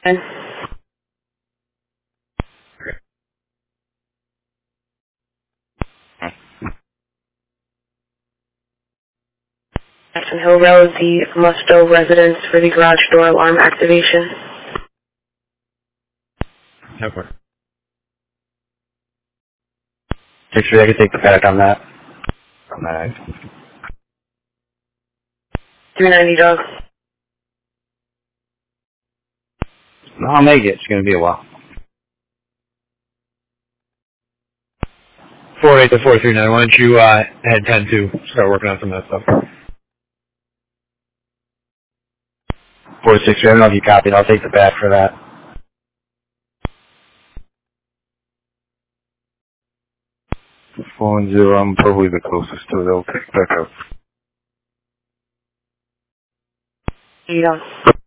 And Jackson Hill Road, the Musto residence for the garage door alarm activation. Okay. Make sure I can take the back on that. Alright. 390 dog. I'll make it. It's going to be a while. 48 to 439. Why don't you head 10 to start working on some of that stuff? 46. I don't know if you copied. I'll take the back for that. Phone 0, I'm probably the closest to it. I'll pick back up. 80 dog.